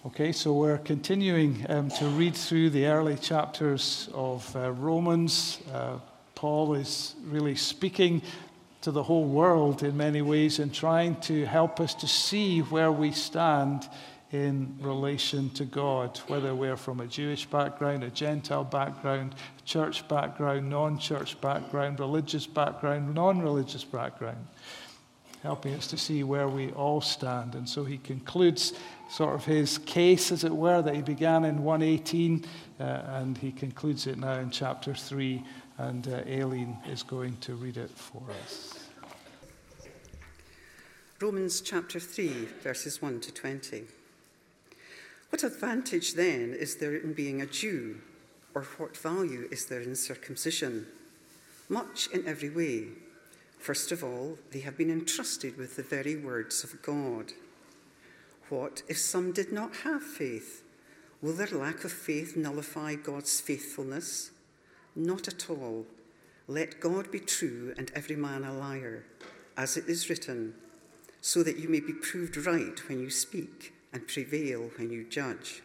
Okay, so we're continuing to read through the early chapters of Romans. Paul is really speaking to the whole world in many ways and trying to help us to see where we stand in relation to God, whether we're from a Jewish background, a Gentile background, church background, non-church background, religious background, non-religious background, helping us to see where we all stand. And so he concludes sort of his case, as it were, that he began in 1:18, and he concludes it now in chapter 3, and Aileen is going to read it for us. Romans chapter 3, verses 1 to 20. What advantage then is there in being a Jew, or what value is there in circumcision? Much in every way. First of all, they have been entrusted with the very words of God. What if some did not have faith? Will their lack of faith nullify God's faithfulness? Not at all. Let God be true and every man a liar, as it is written, so that you may be proved right when you speak and prevail when you judge.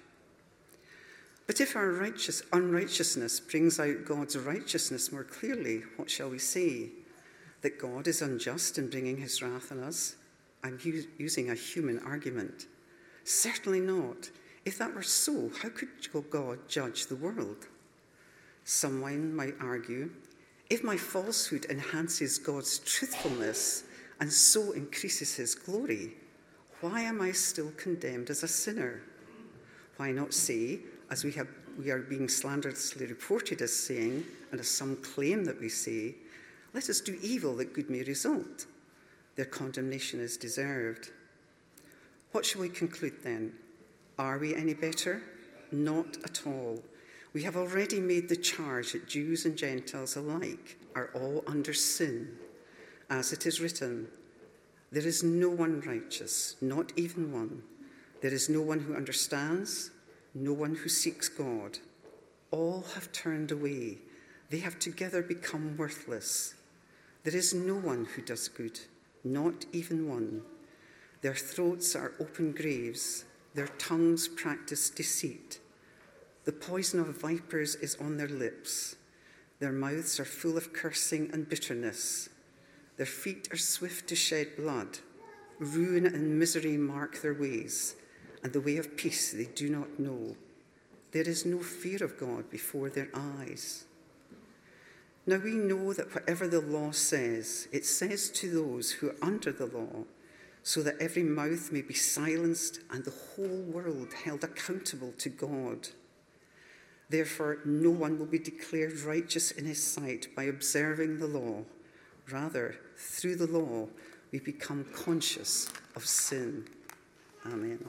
But if our unrighteousness brings out God's righteousness more clearly, what shall we say? That God is unjust in bringing his wrath on us? I'm using a human argument. Certainly not. If that were so, how could God judge the world? Someone might argue, if my falsehood enhances God's truthfulness and so increases his glory, why am I still condemned as a sinner? Why not say, as we are being slanderously reported as saying, and as some claim that we say, let us do evil that good may result. Their condemnation is deserved. What shall we conclude then? Are we any better? Not at all. We have already made the charge that Jews and Gentiles alike are all under sin. As it is written, there is no one righteous, not even one. There is no one who understands, no one who seeks God. All have turned away. They have together become worthless. There is no one who does good, not even one. Their throats are open graves. Their tongues practice deceit. The poison of vipers is on their lips. Their mouths are full of cursing and bitterness. Their feet are swift to shed blood. Ruin and misery mark their ways, and the way of peace they do not know. There is no fear of God before their eyes. Now we know that whatever the law says, it says to those who are under the law, so that every mouth may be silenced and the whole world held accountable to God. Therefore, no one will be declared righteous in his sight by observing the law. Rather, through the law, we become conscious of sin. Amen.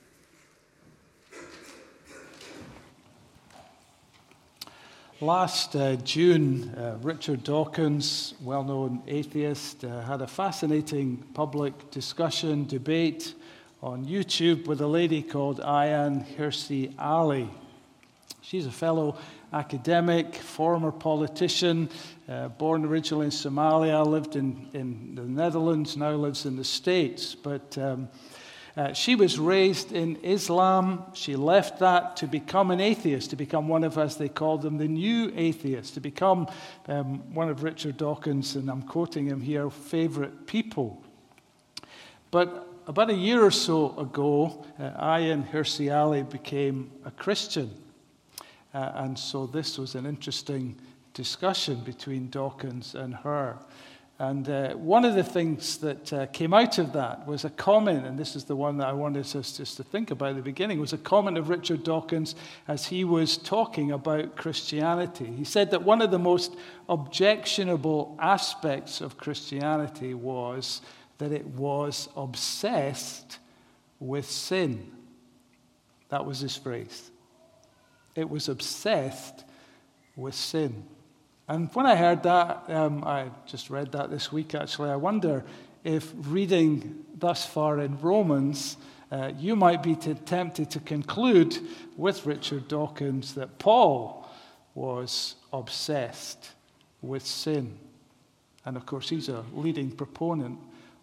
Last June, Richard Dawkins, well-known atheist, had a fascinating public discussion, debate on YouTube with a lady called Ayaan Hirsi Ali. She's a fellow academic, former politician, born originally in Somalia, lived in the Netherlands, now lives in the States. But she was raised in Islam. She left that to become an atheist, to become one of, as they called them, the new atheists, to become one of Richard Dawkins, and I'm quoting him here, favorite people. But about a year or so ago, Ayaan Hirsi Ali became a Christian. And so this was an interesting discussion between Dawkins and her. And one of the things that came out of that was a comment, and this is the one that I wanted us just to think about at the beginning, was a comment of Richard Dawkins as he was talking about Christianity. He said that one of the most objectionable aspects of Christianity was that it was obsessed with sin. That was his phrase. It was obsessed with sin. And when I heard that, I just read that this week actually, I wonder if reading thus far in Romans, you might be tempted to conclude with Richard Dawkins that Paul was obsessed with sin. And of course, he's a leading proponent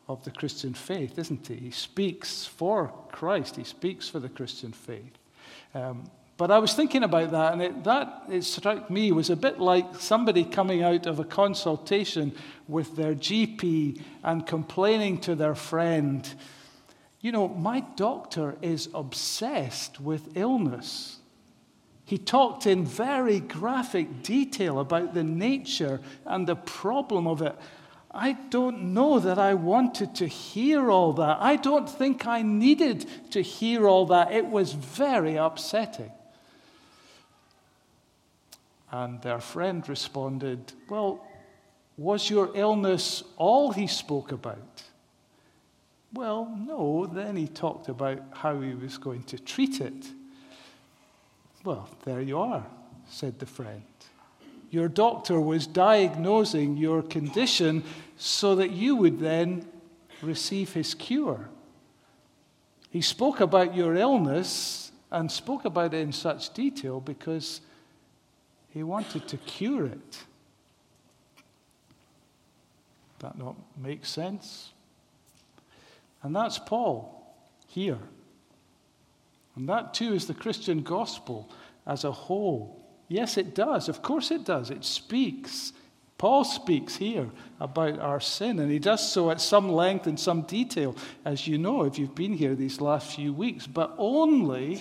of the Christian faith, isn't he? He speaks for Christ. He speaks for the Christian faith. But I was thinking about that, and it struck me was a bit like somebody coming out of a consultation with their GP and complaining to their friend, my doctor is obsessed with illness. He talked in very graphic detail about the nature and the problem of it. I don't know that I wanted to hear all that. I don't think I needed to hear all that. It was very upsetting. And their friend responded, well, was your illness all he spoke about? Well, no. Then he talked about how he was going to treat it. Well, there you are, said the friend. Your doctor was diagnosing your condition so that you would then receive his cure. He spoke about your illness and spoke about it in such detail because he wanted to cure it. That not make sense? And that's Paul here. And that too is the Christian gospel as a whole. Yes, it does. Of course it does. It speaks. Paul speaks here about our sin, and he does so at some length and some detail, as you know, if you've been here these last few weeks, but only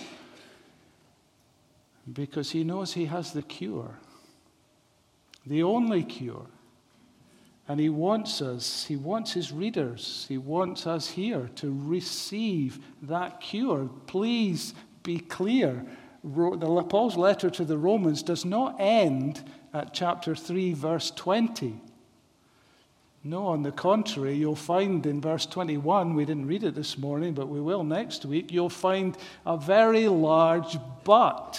because he knows he has the cure, the only cure. And he wants his readers, he wants us here to receive that cure. Please be clear. Paul's letter to the Romans does not end at chapter 3, verse 20. No, on the contrary, you'll find in verse 21, we didn't read it this morning, but we will next week, you'll find a very large but,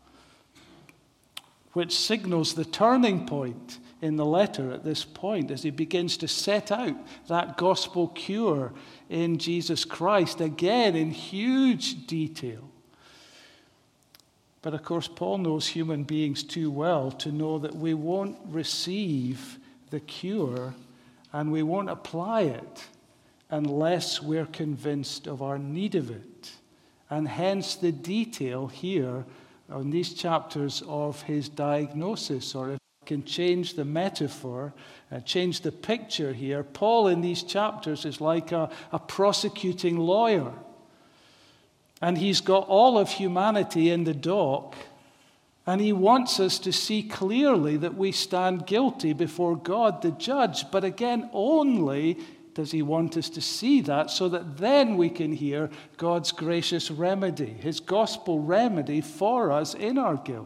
which signals the turning point in the letter at this point as he begins to set out that gospel cure in Jesus Christ, again in huge detail. But of course, Paul knows human beings too well to know that we won't receive the cure and we won't apply it unless we're convinced of our need of it. And hence the detail here in these chapters of his diagnosis, or if I can change the metaphor, change the picture here, Paul in these chapters is like a prosecuting lawyer. And he's got all of humanity in the dock, and he wants us to see clearly that we stand guilty before God the judge. But again, only does he want us to see that so that then we can hear God's gracious remedy, his gospel remedy for us in our guilt.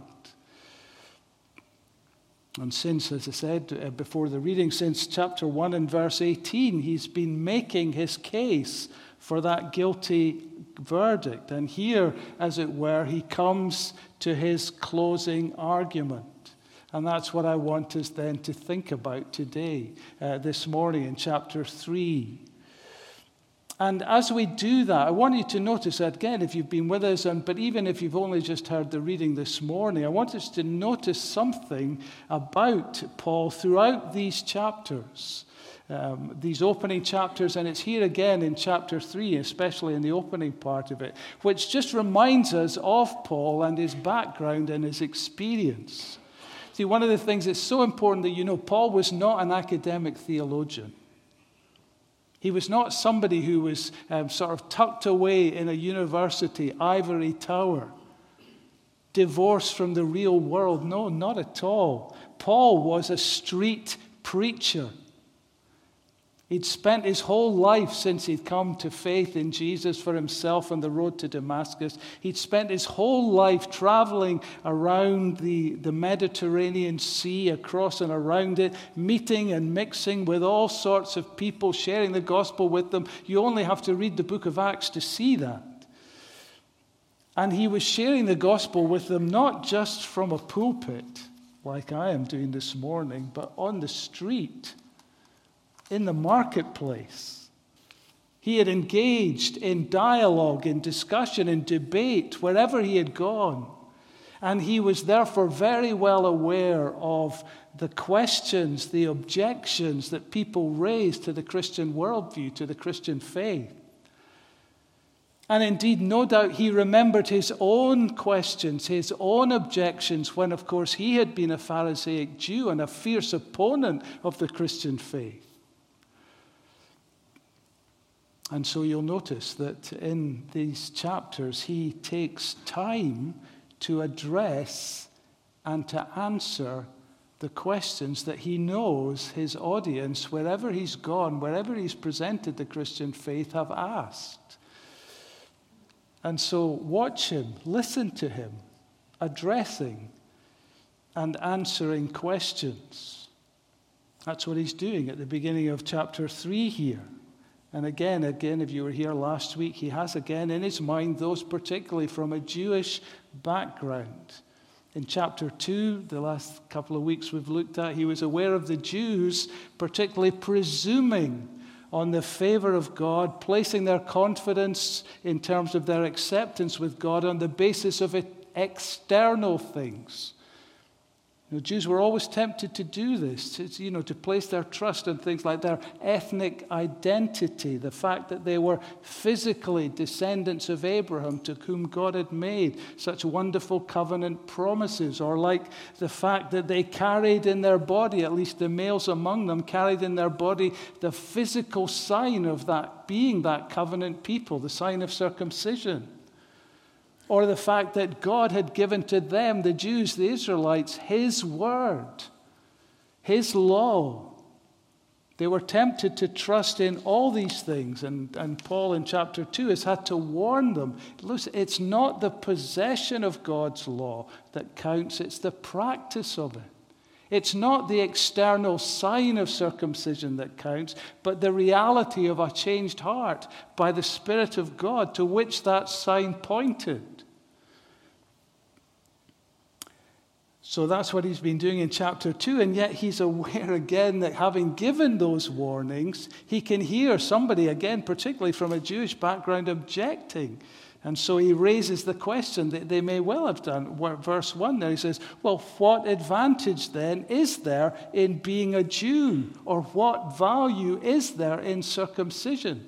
And since, as I said before the reading, since chapter 1 and verse 18, he's been making his case for that guilty verdict. And here, as it were, he comes to his closing argument. And that's what I want us then to think about today, this morning in chapter 3. And as we do that, I want you to notice that, again, if you've been with us, but even if you've only just heard the reading this morning, I want us to notice something about Paul throughout these chapters. These opening chapters, and it's here again in chapter 3, especially in the opening part of it, which just reminds us of Paul and his background and his experience. See, one of the things that's so important that you know, Paul was not an academic theologian. He was not somebody who was sort of tucked away in a university ivory tower, divorced from the real world. No, not at all. Paul was a street preacher. He'd spent his whole life since he'd come to faith in Jesus for himself on the road to Damascus. He'd spent his whole life traveling around the Mediterranean Sea, across and around it, meeting and mixing with all sorts of people, sharing the gospel with them. You only have to read the book of Acts to see that. And he was sharing the gospel with them not just from a pulpit, like I am doing this morning, but on the street, in the marketplace. He had engaged in dialogue, in discussion, in debate, wherever he had gone. And he was therefore very well aware of the questions, the objections that people raised to the Christian worldview, to the Christian faith. And indeed, no doubt he remembered his own questions, his own objections, when, of course, he had been a Pharisaic Jew and a fierce opponent of the Christian faith. And so you'll notice that in these chapters, he takes time to address and to answer the questions that he knows his audience, wherever he's gone, wherever he's presented the Christian faith, have asked. And so watch him, listen to him, addressing and answering questions. That's what he's doing at the beginning of chapter 3 here. And again, if you were here last week, he has again in his mind those particularly from a Jewish background. In chapter 2, the last couple of weeks we've looked at, he was aware of the Jews particularly presuming on the favor of God, placing their confidence in terms of their acceptance with God on the basis of external things. Jews were always tempted to do this, to place their trust in things like their ethnic identity, the fact that they were physically descendants of Abraham, to whom God had made such wonderful covenant promises, or like the fact that they carried in their body, at least the males among them, carried in their body the physical sign of that being that covenant people, the sign of circumcision. Or the fact that God had given to them, the Jews, the Israelites, his word, his law. They were tempted to trust in all these things. And Paul in chapter 2 has had to warn them. Listen, it's not the possession of God's law that counts, it's the practice of it. It's not the external sign of circumcision that counts, but the reality of a changed heart by the Spirit of God to which that sign pointed. So that's what he's been doing in chapter 2, and yet he's aware again that having given those warnings, he can hear somebody, again, particularly from a Jewish background, objecting. And so he raises the question that they may well have done. Verse 1 there, he says, well, what advantage then is there in being a Jew? Or what value is there in circumcision?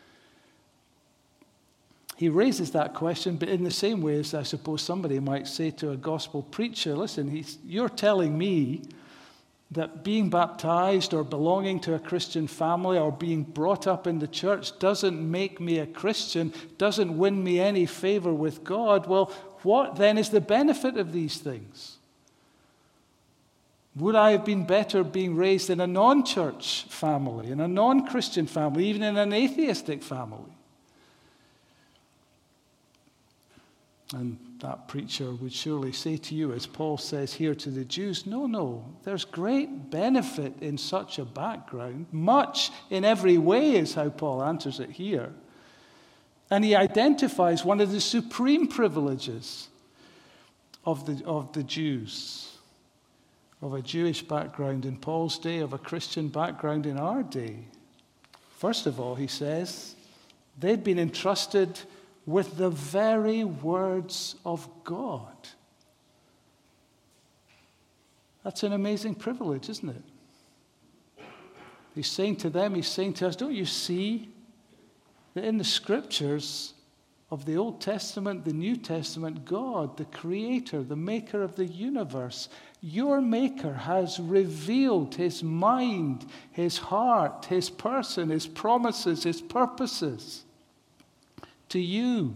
He raises that question, but in the same way as I suppose somebody might say to a gospel preacher, listen, you're telling me that being baptized or belonging to a Christian family or being brought up in the church doesn't make me a Christian, doesn't win me any favor with God. Well, what then is the benefit of these things? Would I have been better being raised in a non-church family, in a non-Christian family, even in an atheistic family? And that preacher would surely say to you, as Paul says here to the Jews, no, there's great benefit in such a background. Much in every way is how Paul answers it here. And he identifies one of the supreme privileges of the Jews, of a Jewish background in Paul's day, of a Christian background in our day. First of all, he says, they'd been entrusted with the very words of God. That's an amazing privilege, isn't it? He's saying to them, he's saying to us, don't you see that in the scriptures of the Old Testament, the New Testament, God, the creator, the maker of the universe, your maker has revealed his mind, his heart, his person, his promises, his purposes to you.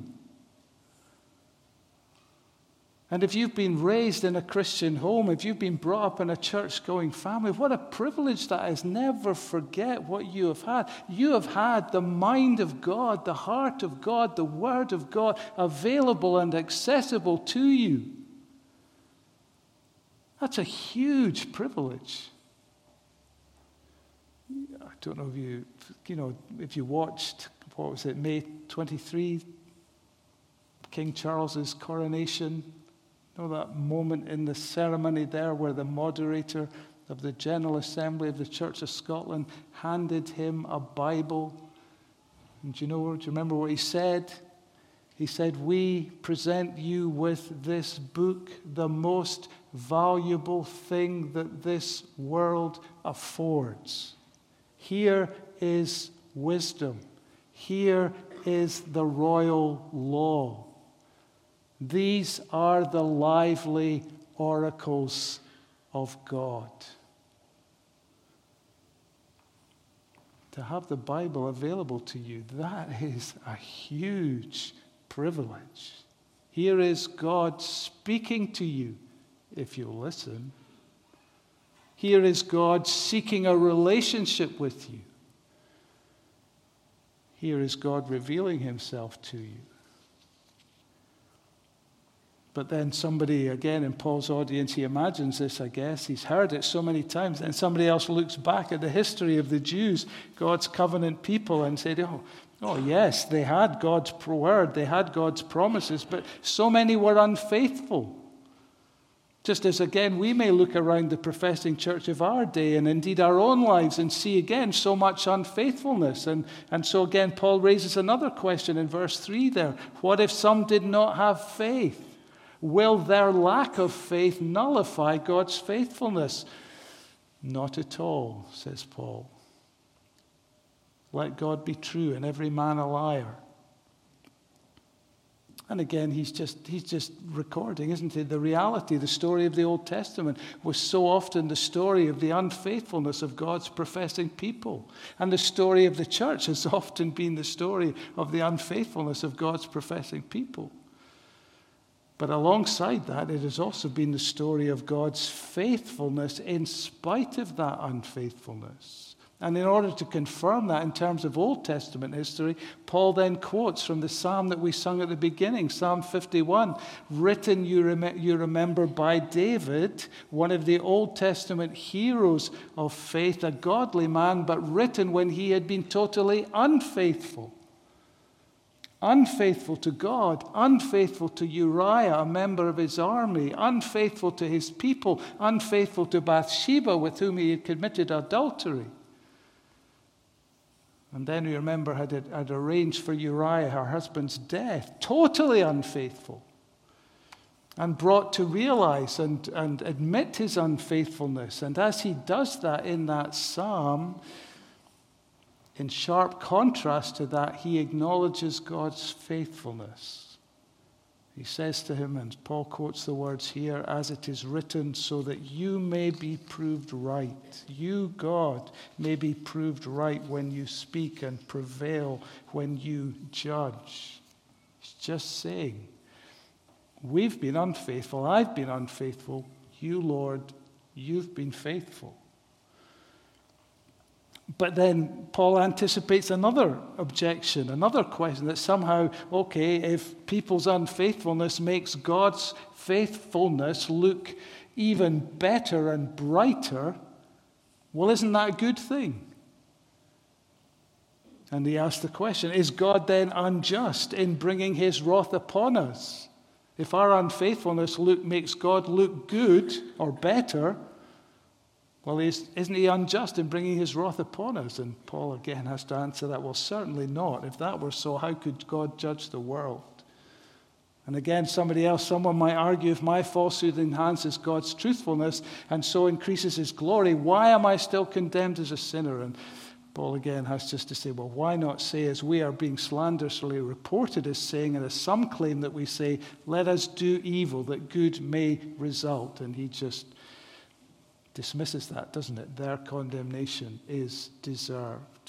And if you've been raised in a Christian home, if you've been brought up in a church-going family, what a privilege that is. Never forget what you have had. You have had the mind of God, the heart of God, the word of God available and accessible to you. That's a huge privilege. I don't know if you watched, what was it, May 23, King Charles's coronation. You know that moment in the ceremony there where the moderator of the General Assembly of the Church of Scotland handed him a Bible. And do you remember what he said? He said, we present you with this book, the most valuable thing that this world affords. Here is wisdom. Here is the royal law. These are the lively oracles of God. To have the Bible available to you, that is a huge privilege. Here is God speaking to you, if you listen. Here is God seeking a relationship with you. Here is God revealing himself to you. But then somebody, again, in Paul's audience, he imagines this, I guess. He's heard it so many times. And somebody else looks back at the history of the Jews, God's covenant people, and said, oh yes, they had God's word, they had God's promises, but so many were unfaithful. Just as, again, we may look around the professing church of our day and indeed our own lives and see, again, so much unfaithfulness. And so, again, Paul raises another question in verse 3 there. What if some did not have faith? Will their lack of faith nullify God's faithfulness? Not at all, says Paul. Let God be true and every man a liar. And again, he's just recording, isn't he? The reality, the story of the Old Testament was so often the story of the unfaithfulness of God's professing people. And the story of the church has often been the story of the unfaithfulness of God's professing people. But alongside that, it has also been the story of God's faithfulness in spite of that unfaithfulness. And in order to confirm that in terms of Old Testament history, Paul then quotes from the psalm that we sung at the beginning, Psalm 51, written, you remember, by David, one of the Old Testament heroes of faith, a godly man, but written when he had been totally unfaithful. Unfaithful to God, unfaithful to Uriah, a member of his army, unfaithful to his people, unfaithful to Bathsheba, with whom he had committed adultery. And then we remember had arranged for Uriah, her husband's death, totally unfaithful, and brought to realize and admit his unfaithfulness. And as he does that in that psalm, in sharp contrast to that, he acknowledges God's faithfulness. He says to him, and Paul quotes the words here, as it is written, so that you may be proved right. You, God, may be proved right when you speak and prevail when you judge. He's just saying, we've been unfaithful, I've been unfaithful. You, Lord, you've been faithful. But then Paul anticipates another objection, another question, that somehow, okay, if people's unfaithfulness makes God's faithfulness look even better and brighter, well, isn't that a good thing? And he asks the question, is God then unjust in bringing his wrath upon us? If our unfaithfulness makes God look good or better, well, isn't he unjust in bringing his wrath upon us? And Paul again has to answer that, well, certainly not. If that were so, how could God judge the world? And again, someone might argue, if my falsehood enhances God's truthfulness and so increases his glory, why am I still condemned as a sinner? And Paul again has just to say, well, why not say, as we are being slanderously reported as saying, and as some claim that we say, let us do evil that good may result. And he just dismisses that, doesn't it? Their condemnation is deserved.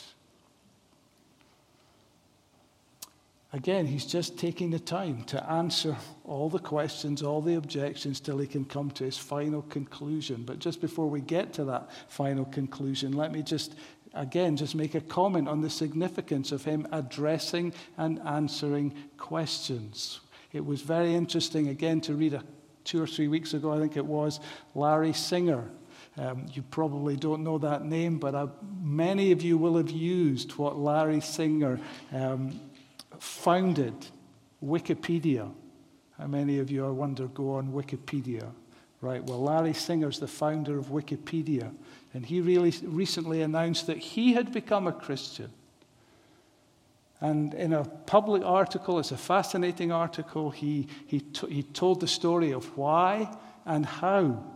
Again, he's just taking the time to answer all the questions, all the objections, till he can come to his final conclusion. But just before we get to that final conclusion, let me just make a comment on the significance of him addressing and answering questions. It was very interesting, again, to read 2 or 3 weeks ago, I think it was, Larry Singer. You probably don't know that name, but many of you will have used what Larry Singer founded, Wikipedia. How many of you, I wonder, go on Wikipedia? Right, well, Larry Singer's the founder of Wikipedia, and he really recently announced that he had become a Christian. And in a public article, it's a fascinating article, he told the story of why and how.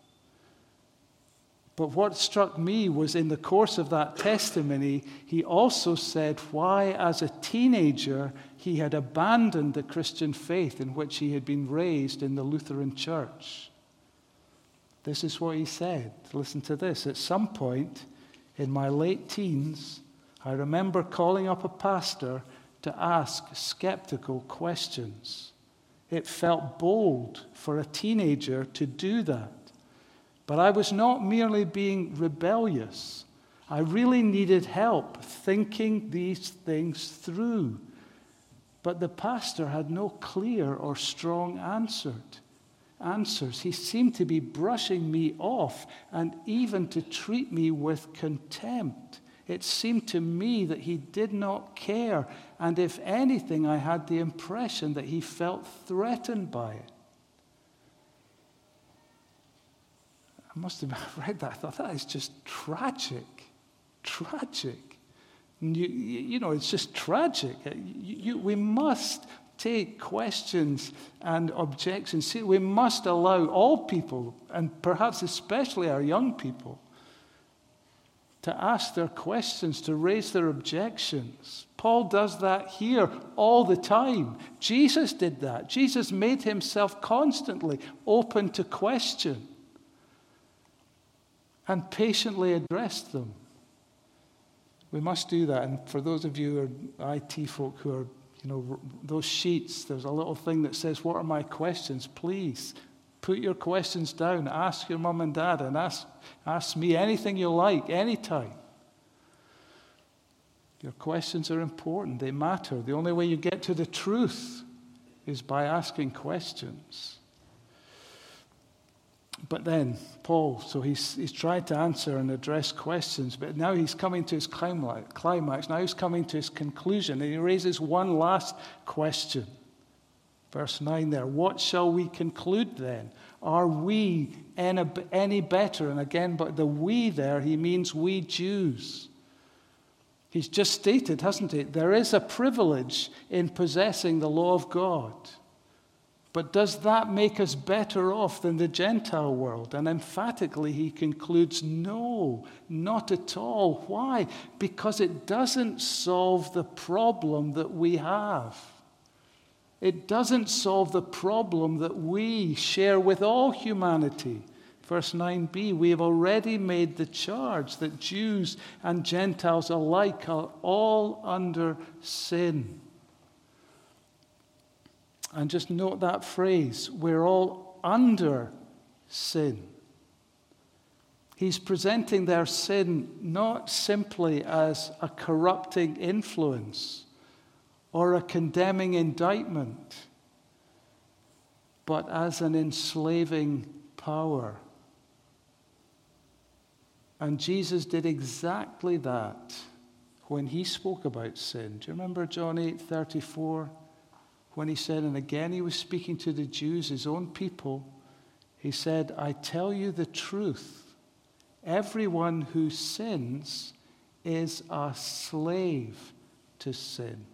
But what struck me was in the course of that testimony, he also said why, as a teenager, he had abandoned the Christian faith in which he had been raised in the Lutheran Church. This is what he said. Listen to this. At some point in my late teens, I remember calling up a pastor to ask skeptical questions. It felt bold for a teenager to do that. But I was not merely being rebellious. I really needed help thinking these things through. But the pastor had no clear or strong answers. He seemed to be brushing me off and even to treat me with contempt. It seemed to me that he did not care, and if anything, I had the impression that he felt threatened by it. I must have read that. I thought, that is just tragic. Tragic. You know, it's just tragic. We must take questions and objections. See, we must allow all people, and perhaps especially our young people, to ask their questions, to raise their objections. Paul does that here all the time. Jesus did that. Jesus made himself constantly open to question and patiently addressed them. We must do that. And for those of you who are IT folk who are, those sheets, there's a little thing that says, what are my questions? Please put your questions down. Ask your mum and dad, and ask me anything you like, anytime. Your questions are important. They matter. The only way you get to the truth is by asking questions. But then, Paul, so he's tried to answer and address questions, but now he's coming to his climax. Now he's coming to his conclusion, and he raises one last question. Verse 9 there, what shall we conclude then? Are we any better? And again, but the we there, he means we Jews. He's just stated, hasn't he? There is a privilege in possessing the law of God. But does that make us better off than the Gentile world? And emphatically he concludes, no, not at all. Why? Because it doesn't solve the problem that we have. It doesn't solve the problem that we share with all humanity. Verse 9b, we have already made the charge that Jews and Gentiles alike are all under sin. And just note that phrase, we're all under sin. He's presenting their sin not simply as a corrupting influence or a condemning indictment, but as an enslaving power. And Jesus did exactly that when he spoke about sin. Do you remember John 8:34? When he said, and again he was speaking to the Jews, his own people, he said, I tell you the truth. Everyone who sins is a slave to sin.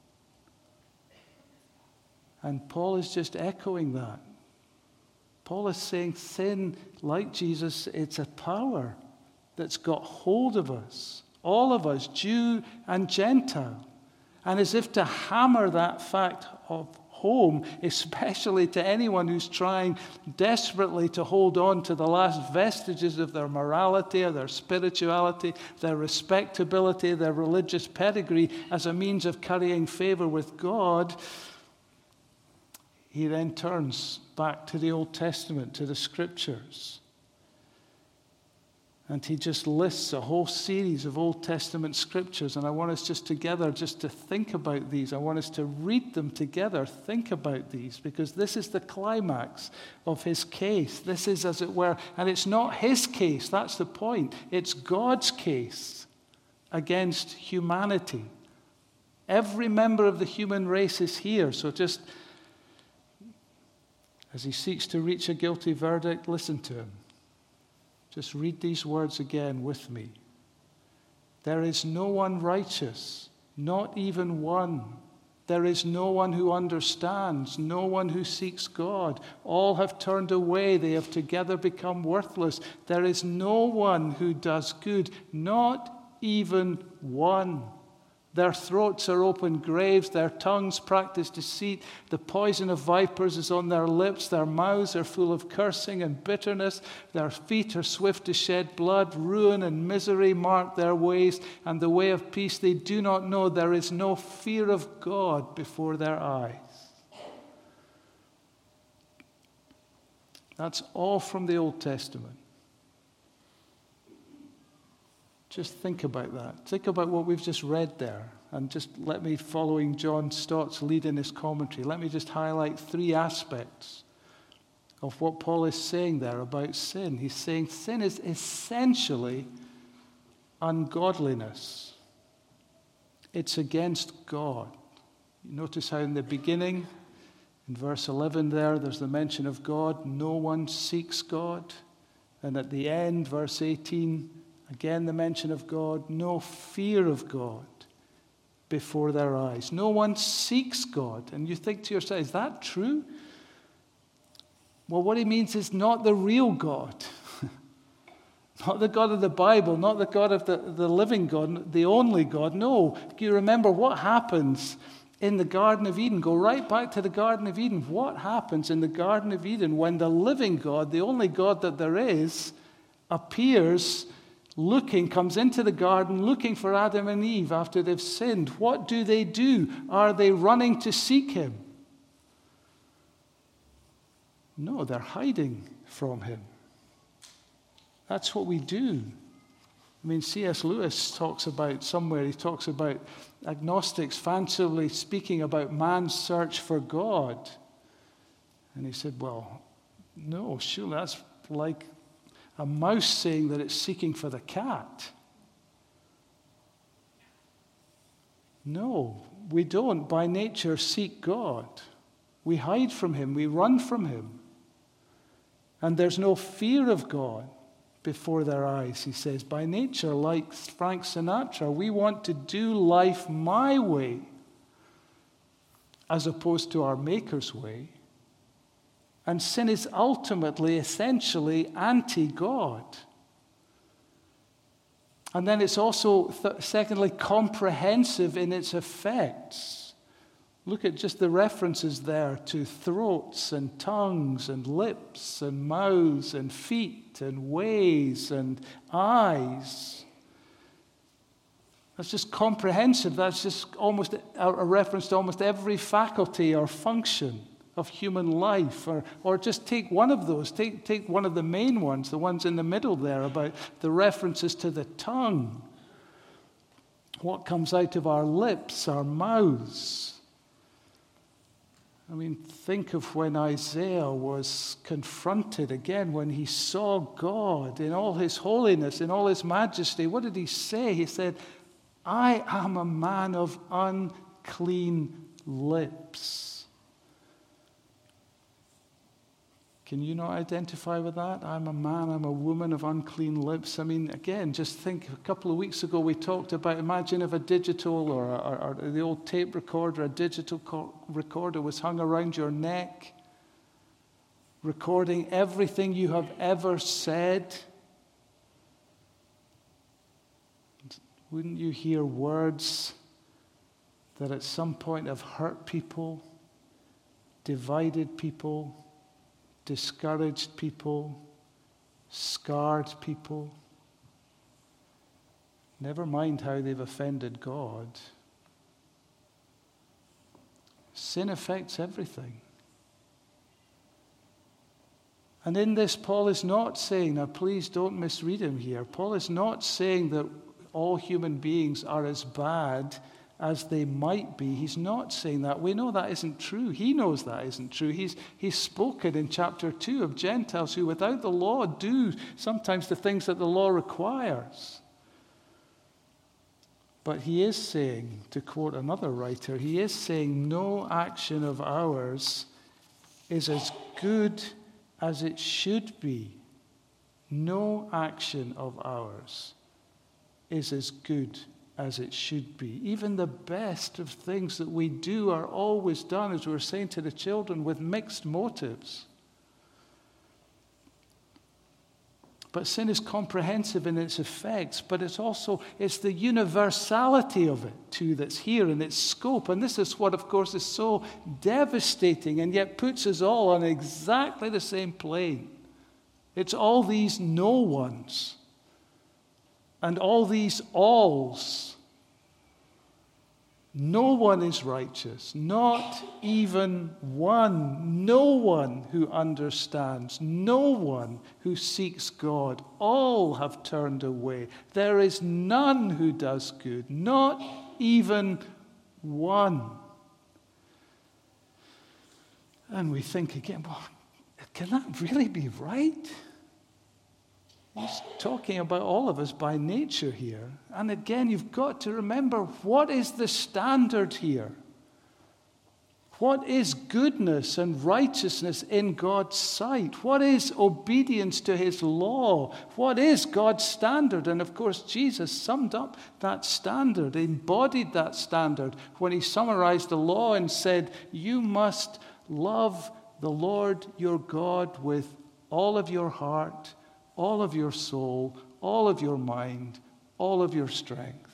And Paul is just echoing that. Paul is saying sin, like Jesus, it's a power that's got hold of us, all of us, Jew and Gentile. And as if to hammer that fact home, especially to anyone who's trying desperately to hold on to the last vestiges of their morality or their spirituality, their respectability, their religious pedigree as a means of carrying favor with God, he then turns back to the Old Testament, to the Scriptures. And he just lists a whole series of Old Testament scriptures. And I want us just together just to think about these. I want us to read them together, think about these, because this is the climax of his case. This is, as it were, and it's not his case, that's the point. It's God's case against humanity. Every member of the human race is here. So just as he seeks to reach a guilty verdict, listen to him. Just read these words again with me. There is no one righteous, Not even one. There is no one who understands, no one who seeks God. All have turned away. They have together become worthless. There is no one who does good, not even one. Their throats are open graves. Their tongues practice deceit. The poison of vipers is on their lips. Their mouths are full of cursing and bitterness. Their feet are swift to shed blood. Ruin and misery mark their ways, and the way of peace they do not know. There is no fear of God before their eyes. That's all from the Old Testament. Just think about that. Think about what we've just read there. And just let me, following John Stott's lead in his commentary, let me just highlight 3 aspects of what Paul is saying there about sin. He's saying sin is essentially ungodliness. It's against God. You notice how in the beginning, in verse 11 there's the mention of God. No one seeks God. And at the end, verse 18, again, the mention of God, no fear of God before their eyes. No one seeks God. And you think to yourself, is that true? Well, what he means is not the real God. Not the God of the Bible, not the God of the living God, the only God. No. You remember what happens in the Garden of Eden. Go right back to the Garden of Eden. What happens in the Garden of Eden when the living God, the only God that there is, appears comes into the garden looking for Adam and Eve after they've sinned? What do? Are they running to seek him? No, they're hiding from him. That's what we do. I mean, C.S. Lewis talks about agnostics fancifully speaking about man's search for God. And he said, well, no, surely that's like a mouse saying that it's seeking for the cat. No, we don't by nature seek God. We hide from him. We run from him. And there's no fear of God before their eyes, he says. By nature, like Frank Sinatra, we want to do life my way as opposed to our Maker's way. And sin is ultimately, essentially, anti-God. And then it's also, secondly, comprehensive in its effects. Look at just the references there to throats and tongues and lips and mouths and feet and ways and eyes. That's just comprehensive. That's just almost a reference to almost every faculty or function of human life, or just take one of those, take one of the main ones, the ones in the middle there about the references to the tongue. What comes out of our lips, our mouths. I mean, think of when Isaiah was confronted again, when he saw God in all his holiness, in all his majesty. What did he say? He said, I am a man of unclean lips. Can you not identify with that? I'm a man, I'm a woman of unclean lips. I mean, again, just think, a couple of weeks ago we talked about, imagine if a digital or the old tape recorder, a digital recorder was hung around your neck, recording everything you have ever said. Wouldn't you hear words that at some point have hurt people, divided people, discouraged people, scarred people? Never mind how they've offended God. Sin affects everything. And in this, Paul is not saying, now please don't misread him here, Paul is not saying that all human beings are as bad as they might be. He's not saying that. We know that isn't true. He knows that isn't true. He's spoken in chapter 2 of Gentiles who without the law do sometimes the things that the law requires. But he is saying, to quote another writer, he is saying no action of ours is as good as it should be. No action of ours is as good as it should be. Even the best of things that we do are always done, as we were saying to the children, with mixed motives. But sin is comprehensive in its effects, but it's the universality of it too that's here in its scope. And this is what, of course, is so devastating and yet puts us all on exactly the same plane. It's all these no ones and all these alls. No one is righteous, not even one. No one who understands, no one who seeks God. All have turned away. There is none who does good, not even one. And we think again, well, can that really be right? He's talking about all of us by nature here. And again, you've got to remember, what is the standard here? What is goodness and righteousness in God's sight? What is obedience to his law? What is God's standard? And of course, Jesus summed up that standard, embodied that standard when he summarized the law and said, you must love the Lord your God with all of your heart, all of your soul, all of your mind, all of your strength.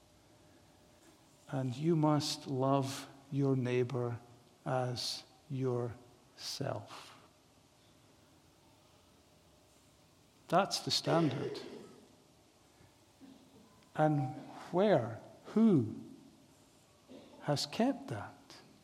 And you must love your neighbor as yourself. That's the standard. And who has kept that?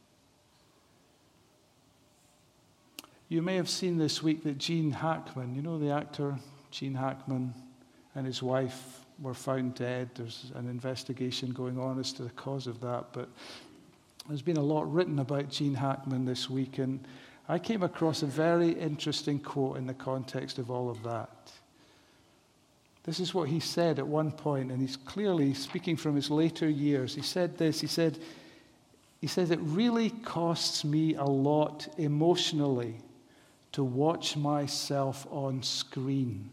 You may have seen this week that Gene Hackman, you know the actor Gene Hackman, and his wife were found dead. There's an investigation going on as to the cause of that, but there's been a lot written about Gene Hackman this week, and I came across a very interesting quote in the context of all of that. This is what he said at one point, and he's clearly speaking from his later years. He said this, he says, it really costs me a lot emotionally to watch myself on screen.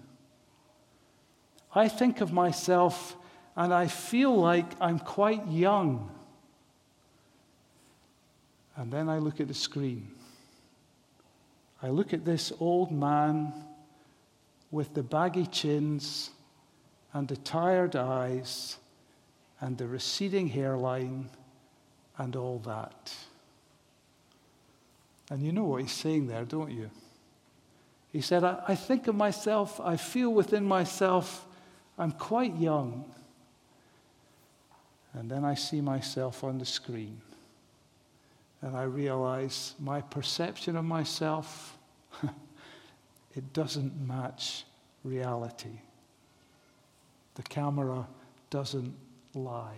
I think of myself and I feel like I'm quite young. And then I look at the screen. I look at this old man with the baggy chins and the tired eyes and the receding hairline and all that. And you know what he's saying there, don't you? He said, I think of myself, I feel within myself, I'm quite young. And then I see myself on the screen. And I realize my perception of myself, it doesn't match reality. The camera doesn't lie.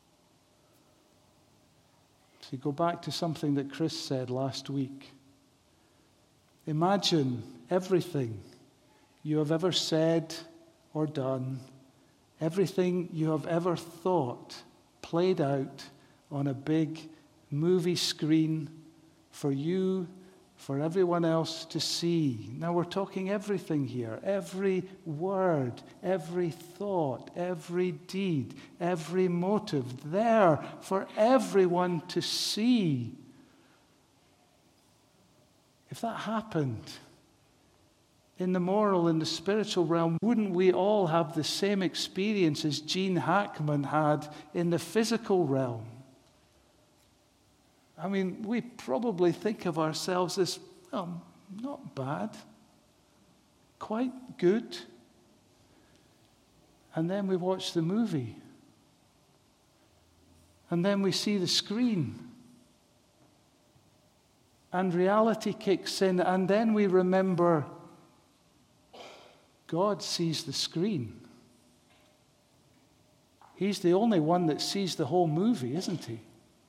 So go back to something that Chris said last week. Imagine everything you have ever said or done, everything you have ever thought played out on a big movie screen for you, for everyone else to see. Now we're talking everything here, every word, every thought, every deed, every motive, there for everyone to see. If that happened in the moral and the spiritual realm, wouldn't we all have the same experience as Gene Hackman had in the physical realm? I mean, we probably think of ourselves as, not bad, quite good. And then we watch the movie. And then we see the screen. And reality kicks in, and then we remember God sees the screen. He's the only one that sees the whole movie, isn't he?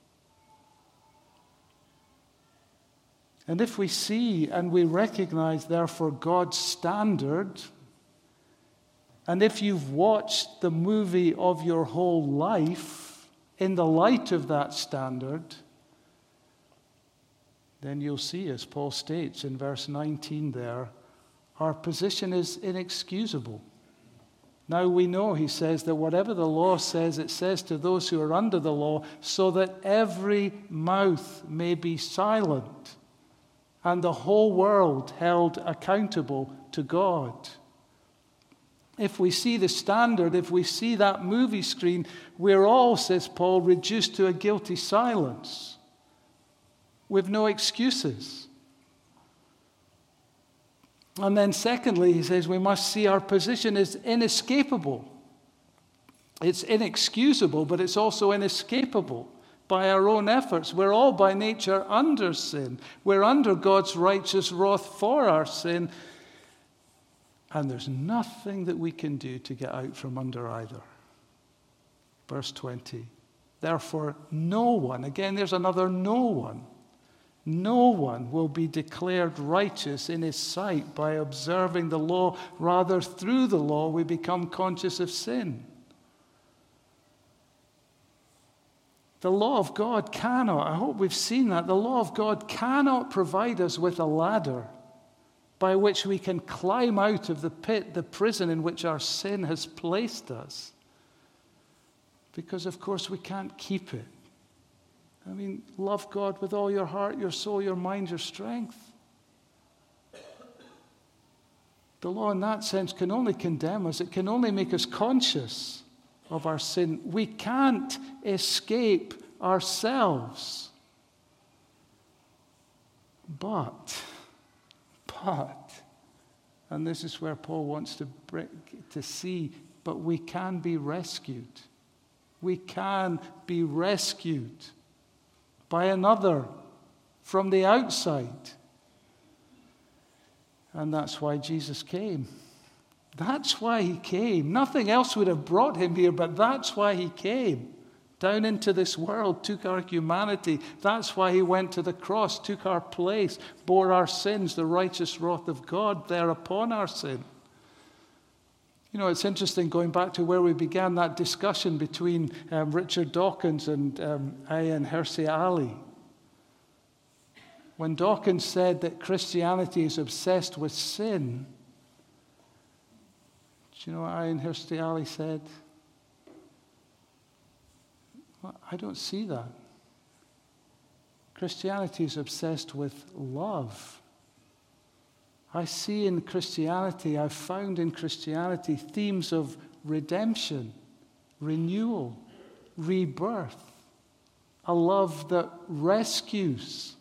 And if we see and we recognize, therefore, God's standard, and if you've watched the movie of your whole life in the light of that standard, then you'll see, as Paul states in verse 19 there, our position is inexcusable. Now we know, he says, that whatever the law says, it says to those who are under the law, so that every mouth may be silent and the whole world held accountable to God. If we see the standard, if we see that movie screen, we're all, says Paul, reduced to a guilty silence with no excuses. And then secondly, he says we must see our position as inescapable. It's inexcusable, but it's also inescapable by our own efforts. We're all by nature under sin. We're under God's righteous wrath for our sin. And there's nothing that we can do to get out from under either. Verse 20. Therefore, no one, again, there's another no one. No one will be declared righteous in his sight by observing the law. Rather, through the law, we become conscious of sin. The law of God cannot, I hope we've seen that, the law of God cannot provide us with a ladder by which we can climb out of the pit, the prison in which our sin has placed us. Because, of course, we can't keep it. I mean, love God with all your heart, your soul, your mind, your strength. The law, in that sense, can only condemn us. It can only make us conscious of our sin. We can't escape ourselves. But, and this is where Paul wants to see, but we can be rescued. We can be rescued by another from the outside. And that's why Jesus came. That's why he came. Nothing else would have brought him here, but that's why he came. Down into this world, took our humanity. That's why he went to the cross, took our place, bore our sins, the righteous wrath of God there upon our sin. You know, it's interesting going back to where we began that discussion between Richard Dawkins and Ayaan Hirsi Ali. When Dawkins said that Christianity is obsessed with sin, do you know what Ayaan Hirsi Ali said? Well, I don't see that. Christianity is obsessed with love. I see in Christianity, I've found in Christianity themes of redemption, renewal, rebirth, a love that rescues.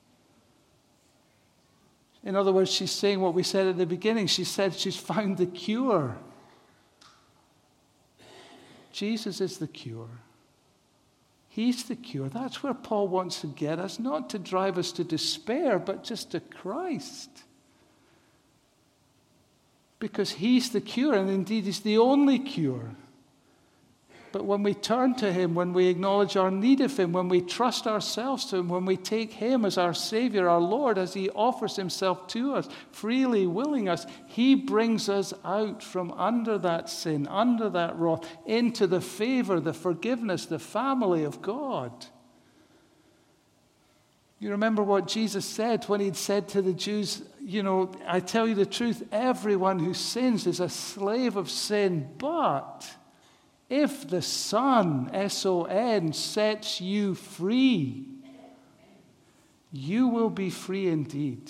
In other words, she's saying what we said at the beginning. She said she's found the cure. Jesus is the cure. He's the cure. That's where Paul wants to get us, not to drive us to despair, but just to Christ. Because he's the cure, and indeed he's the only cure. But when we turn to him, when we acknowledge our need of him, when we trust ourselves to him, when we take him as our Savior, our Lord, as he offers himself to us, freely willing us, he brings us out from under that sin, under that wrath, into the favor, the forgiveness, the family of God. You remember what Jesus said when he'd said to the Jews, you know, I tell you the truth, everyone who sins is a slave of sin, but if the Son, S-O-N, sets you free, you will be free indeed.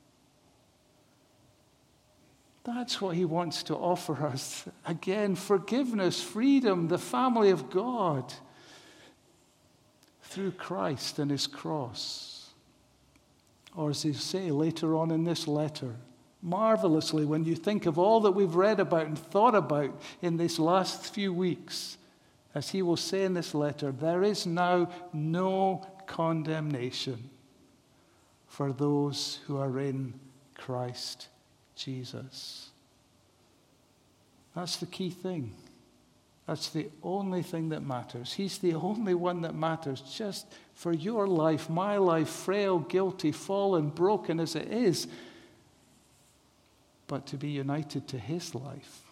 That's what he wants to offer us. Again, forgiveness, freedom, the family of God through Christ and his cross. Or as he say later on in this letter, marvelously, when you think of all that we've read about and thought about in these last few weeks, as he will say in this letter, there is now no condemnation for those who are in Christ Jesus. That's the key thing. That's the only thing that matters. He's the only one that matters just for your life, my life, frail, guilty, fallen, broken as it is, but to be united to his life,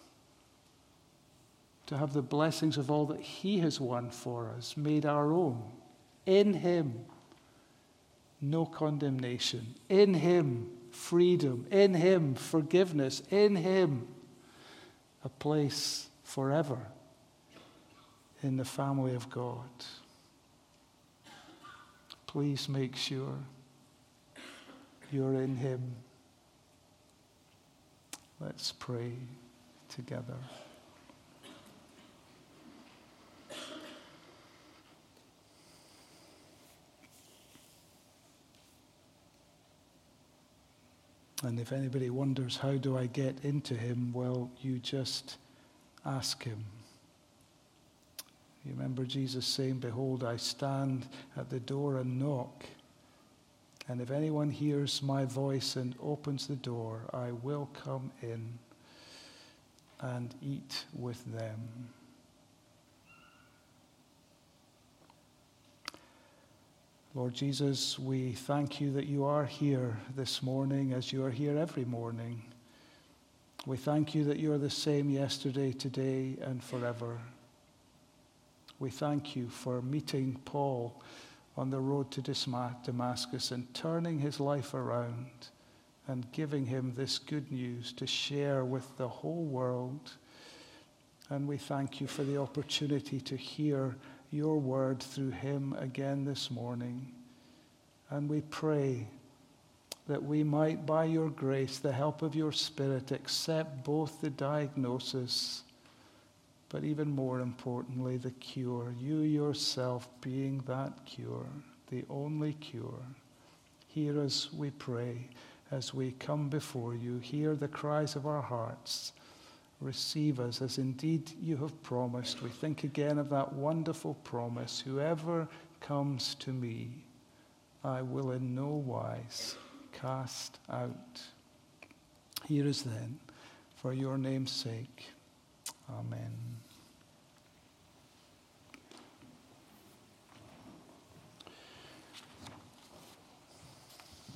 to have the blessings of all that he has won for us, made our own. In him, no condemnation. In him, freedom. In him, forgiveness. In him, a place forever in the family of God. Please make sure you're in him. Let's pray together. And if anybody wonders, how do I get into him? Well, you just ask him. You remember Jesus saying, behold, I stand at the door and knock. And if anyone hears my voice and opens the door, I will come in and eat with them. Lord Jesus, we thank you that you are here this morning as you are here every morning. We thank you that you are the same yesterday, today, and forever. We thank you for meeting Paul on the road to Damascus and turning his life around and giving him this good news to share with the whole world. And we thank you for the opportunity to hear your word through him again this morning. And we pray that we might, by your grace, the help of your Spirit, accept both the diagnosis, but even more importantly, the cure. You yourself being that cure, the only cure. Hear us, we pray, as we come before you. Hear the cries of our hearts. Receive us as indeed you have promised. We think again of that wonderful promise. Whoever comes to me, I will in no wise cast out. Hear us then, for your name's sake. Amen.